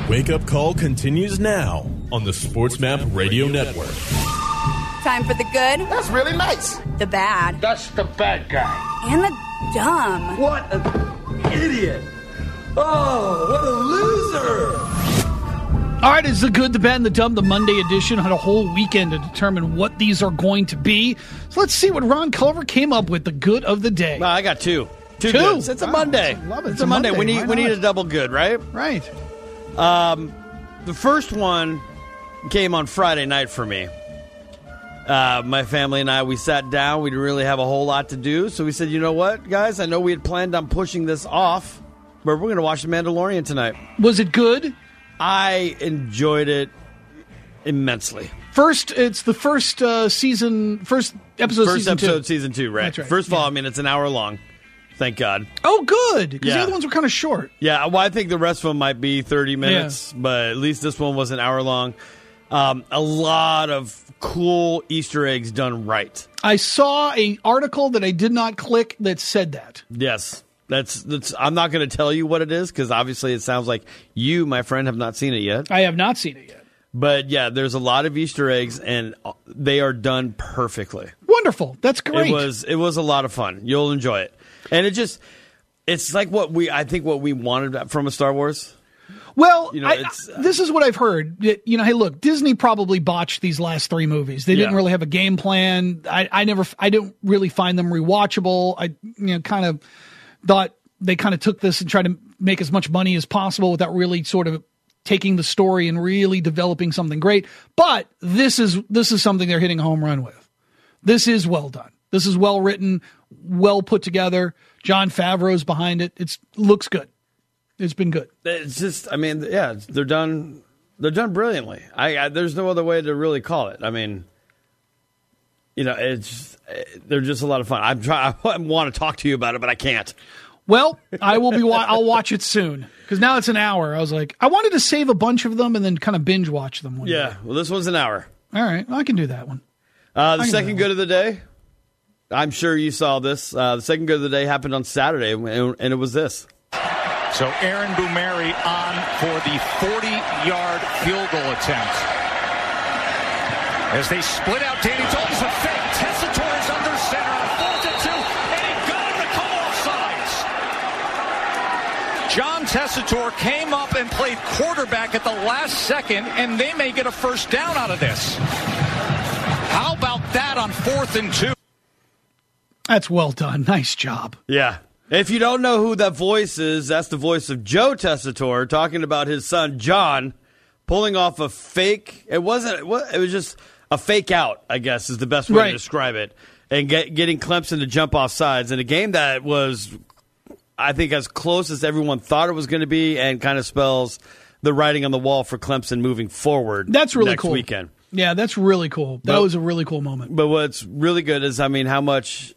Wake Up Call continues now on the SportsMap Radio Network. Time for the good. That's really nice. The bad. That's the bad guy. And the dumb. What an idiot. Oh, what a loser. All right, it's the good, the bad, and the dumb. The Monday edition had a whole weekend to determine what these are going to be. So let's see what Ron Culver came up with, the good of the day. I got two. Two goods. It's a Monday. Love it. It's a Monday. We need a double good, right? Right. The first one came on Friday night for me. My family and I, we sat down. We didn't really have a whole lot to do. So we said, you know what, guys? I know we had planned on pushing this off, but we're going to watch The Mandalorian tonight. Was it good? I enjoyed it immensely. It's the first season, first episode season 2, right? That's right. First of all, I mean, it's an hour long. Thank God. Oh, good. Because Yeah. the other ones were kind of short. Yeah, well, I think the rest of them might be 30 minutes, but at least this one was an hour long. A lot of cool Easter eggs done right. I saw an article that I did not click that said that. Yes. That's. I'm not going to tell you what it is because obviously it sounds like you, my friend, have not seen it yet. I have not seen it yet. But yeah, there's a lot of Easter eggs and they are done perfectly. Wonderful. That's great. It was a lot of fun. You'll enjoy it. And it's like what we wanted from a Star Wars. Well, You know, this is what I've heard. Hey, look, Disney probably botched these last 3 movies. They didn't really have a game plan. I didn't really find them rewatchable. I kind of thought they kind of took this and tried to make as much money as possible without really sort of taking the story and really developing something great. But this is something they're hitting a home run with. This is well done. This is well written, well put together. Jon Favreau's behind it. It looks good. It's been good. It's just, I mean, yeah, they're done brilliantly. There's no other way to really call it. I mean, they're just a lot of fun. I want to talk to you about it, but I can't. Well, I'll watch it soon because now it's an hour. I was like, I wanted to save a bunch of them and then kind of binge watch them. One day. Well, this one's an hour. All right, I can do that one. The second good of the day, I'm sure you saw this. The second good of the day happened on Saturday, and it was this. So Aaron Bumeri on for the 40-yard field goal attempt. As they split out, Danny Dalton's a fake. Tessitore is under center on 4th and 2, and he got him to come off sides. John Tessitore came up and played quarterback at the last second, and they may get a first down out of this. How about that on 4th and 2? That's well done. Nice job. Yeah. If you don't know who that voice is, that's the voice of Joe Tessitore talking about his son, John, pulling off a fake. It was just a fake out, I guess, is the best way to describe it. And getting Clemson to jump off sides in a game that was, I think, as close as everyone thought it was going to be and kind of spells the writing on the wall for Clemson moving forward. That's really next cool. weekend. Yeah, that's really cool. That was a really cool moment. But what's really good is, I mean, how much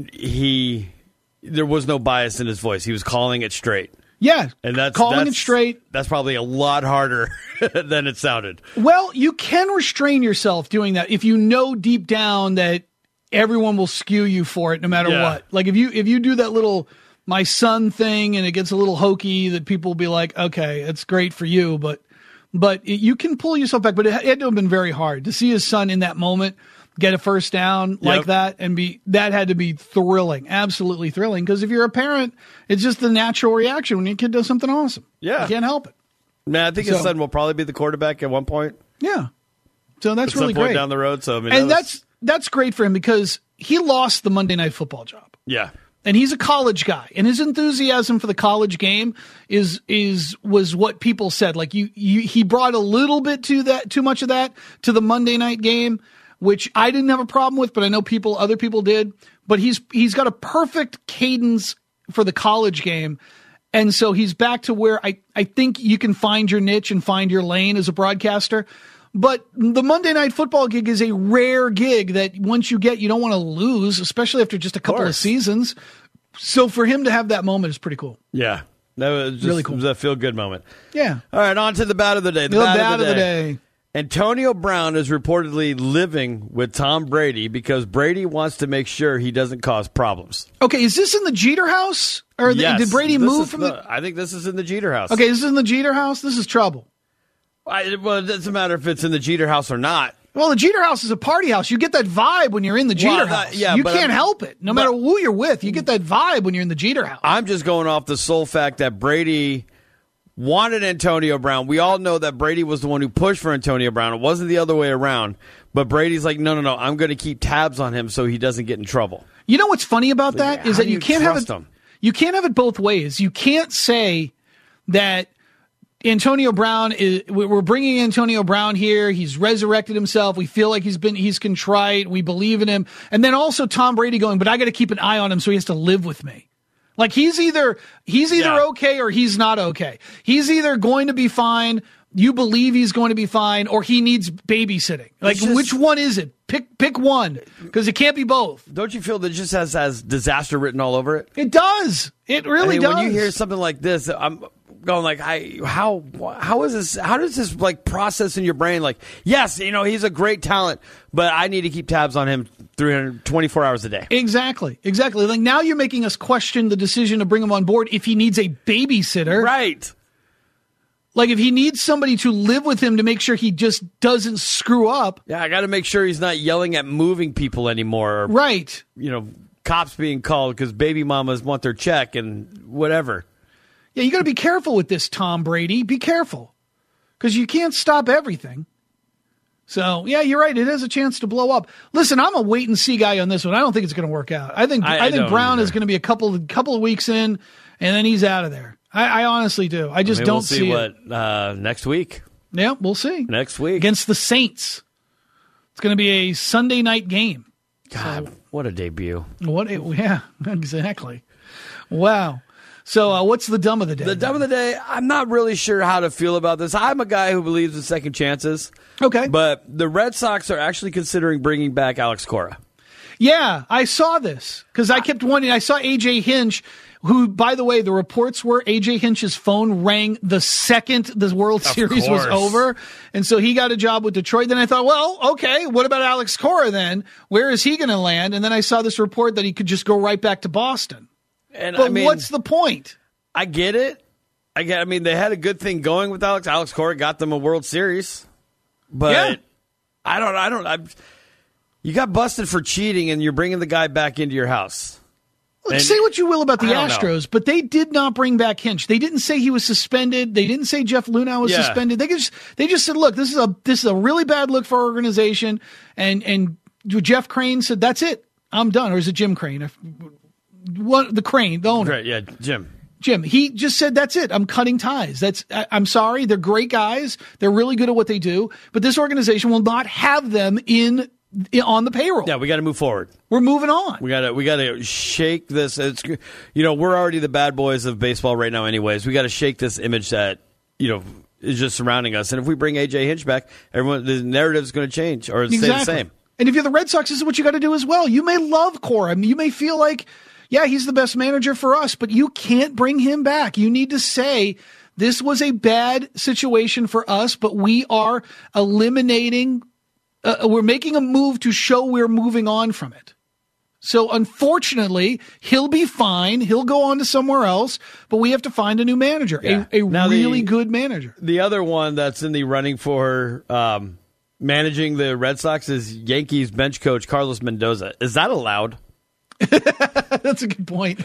there was no bias in his voice. He was calling it straight. Yeah, and that's it straight. That's probably a lot harder than it sounded. Well, you can restrain yourself doing that if you know deep down that everyone will skew you for it no matter what. Like if you do that little my son thing and it gets a little hokey, that people will be like, okay, it's great for you, but you can pull yourself back. But it had to have been very hard to see his son in that moment get a first down like that and that had to be thrilling, absolutely thrilling. Because if you're a parent, it's just the natural reaction when your kid does something awesome. Yeah, you can't help it. Man, I think his son will probably be the quarterback at one point. Yeah, so that's at really some point great down the road. So I mean, and that's great for him because he lost the Monday Night Football job. Yeah. And he's a college guy, and his enthusiasm for the college game was what people said. Like he brought a little bit too much of that to the Monday night game, which I didn't have a problem with, but I know other people did. But he's got a perfect cadence for the college game, and so he's back to where I think you can find your niche and find your lane as a broadcaster. But the Monday Night Football gig is a rare gig that once you don't want to lose, especially after just a couple of seasons. So for him to have that moment is pretty cool. Yeah. That was just really cool. It was a feel-good moment. Yeah. All right, on to the bad of the day. The bad of the day. Antonio Brown is reportedly living with Tom Brady because Brady wants to make sure he doesn't cause problems. Okay, is this in the Jeter house? Or yes, did Brady move from I think this is in the Jeter house. Okay, this is in the Jeter house? This is trouble. Well, it doesn't matter if it's in the Jeter house or not. Well, the Jeter house is a party house. You get that vibe when you're in the Jeter house. Yeah, you can't help it. No matter who you're with, you get that vibe when you're in the Jeter house. I'm just going off the sole fact that Brady wanted Antonio Brown. We all know that Brady was the one who pushed for Antonio Brown. It wasn't the other way around. But Brady's like, no, I'm going to keep tabs on him so he doesn't get in trouble. You know what's funny about that is that you can't have it. You can't have it both ways. You can't say that Antonio Brown we're bringing Antonio Brown here. He's resurrected himself. We feel like he's contrite. We believe in him. And then also Tom Brady going, but I got to keep an eye on him so he has to live with me. Like he's either okay or he's not okay. He's either going to be fine. You believe he's going to be fine, or he needs babysitting. Like, which one is it? Pick one, because it can't be both. Don't you feel that it just has disaster written all over it? It does. It really does. When you hear something like this, I'm going like, how is this? How does this like process in your brain? Like, yes, he's a great talent, but I need to keep tabs on him 324 hours a day. Exactly. Like now you're making us question the decision to bring him on board if he needs a babysitter. Right. Like if he needs somebody to live with him to make sure he just doesn't screw up. Yeah, I got to make sure he's not yelling at moving people anymore. Or, right. Cops being called because baby mamas want their check and whatever. Yeah, you got to be careful with this, Tom Brady. Be careful, because you can't stop everything. So, yeah, you're right. It has a chance to blow up. Listen, I'm a wait-and-see guy on this one. I don't think it's going to work out. I think Brown is going to be a couple of weeks in, and then he's out of there. I honestly do. I just don't see it. Next week. Yeah, we'll see. Next week. Against the Saints. It's going to be a Sunday night game. God, what a debut. Yeah, exactly. Wow. So what's the dumb of the day? The dumb of the day, I'm not really sure how to feel about this. I'm a guy who believes in second chances. Okay. But the Red Sox are actually considering bringing back Alex Cora. Yeah, I saw this because I kept wondering. I saw A.J. Hinch, who, by the way, the reports were A.J. Hinch's phone rang the second the World Series was over. And so he got a job with Detroit. Then I thought, well, okay, what about Alex Cora then? Where is he going to land? And then I saw this report that he could just go right back to Boston. But what's the point? I get it. I mean, they had a good thing going with Alex. Alex Cora got them a World Series. But yeah. I don't. You got busted for cheating, and you're bringing the guy back into your house. Look, say what you will about the Astros, but they did not bring back Hinch. They didn't say he was suspended. They didn't say Jeff Luhnow was suspended. They just said, look, this is a really bad look for our organization. And Jeff Crane said, that's it. I'm done. Or is it Jim Crane? The Crane, the owner. Right, yeah, Jim, he just said, that's it. I'm cutting ties. I'm sorry. They're great guys. They're really good at what they do. But this organization will not have them on the payroll. Yeah, we got to move forward. We're moving on. We got to shake this. We're already the bad boys of baseball right now anyways. We got to shake this image that, is just surrounding us. And if we bring A.J. Hinch back, the narrative is going to change or stay the same. And if you're the Red Sox, this is what you got to do as well. You may love Cora. You may feel like, yeah, he's the best manager for us, but you can't bring him back. You need to say, this was a bad situation for us, but we are eliminating we're making a move to show we're moving on from it. So unfortunately, he'll be fine. He'll go on to somewhere else, but we have to find a new manager, a really good manager. The other one that's in the running for managing the Red Sox is Yankees bench coach Carlos Mendoza. Is that allowed? That's a good point.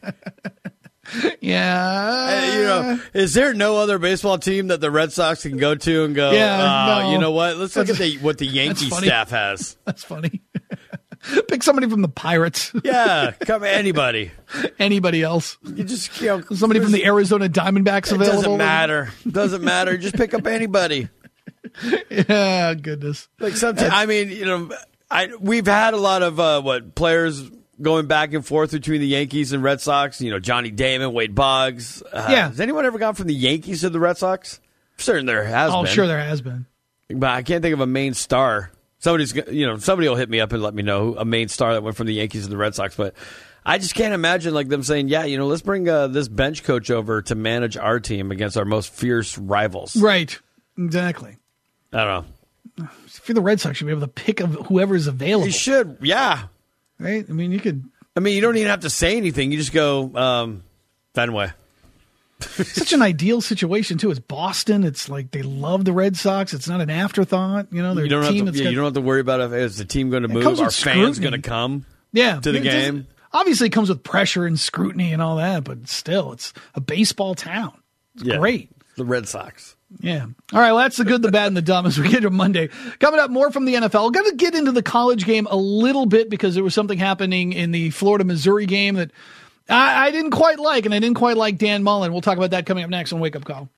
Yeah. Is there no other baseball team that the Red Sox can go to and go, no. You know what? Let's look at what the Yankee staff has. That's funny. Pick somebody from the Pirates. Yeah, come anybody. Anybody else. You just somebody from the Arizona Diamondbacks available. Doesn't matter. Just pick up anybody. Yeah, goodness. Like sometimes, we've had a lot of players going back and forth between the Yankees and Red Sox. Johnny Damon, Wade Boggs. Has anyone ever gone from the Yankees to the Red Sox? I'm certain there has been. Oh, sure there has been. But I can't think of a main star. Somebody will hit me up and let me know a main star that went from the Yankees to the Red Sox. But I just can't imagine them saying, let's bring this bench coach over to manage our team against our most fierce rivals. Right. Exactly. I don't know. If you're the Red Sox, you'll be able to pick whoever's available. You should, yeah. Right? You could. You don't even have to say anything. You just go, Fenway. such an ideal situation too. It's Boston. It's like they love the Red Sox. It's not an afterthought. You know, you don't have to worry about if is the team going to move. Are fans going to come? To the game. Obviously, it comes with pressure and scrutiny and all that, but still, it's a baseball town. It's great. The Red Sox. Yeah. All right. Well, that's the good, the bad, and the dumb as we get to Monday. Coming up, more from the NFL. Got to get into the college game a little bit because there was something happening in the Florida-Missouri game that I didn't quite like, and I didn't quite like Dan Mullen. We'll talk about that coming up next on Wake Up Call.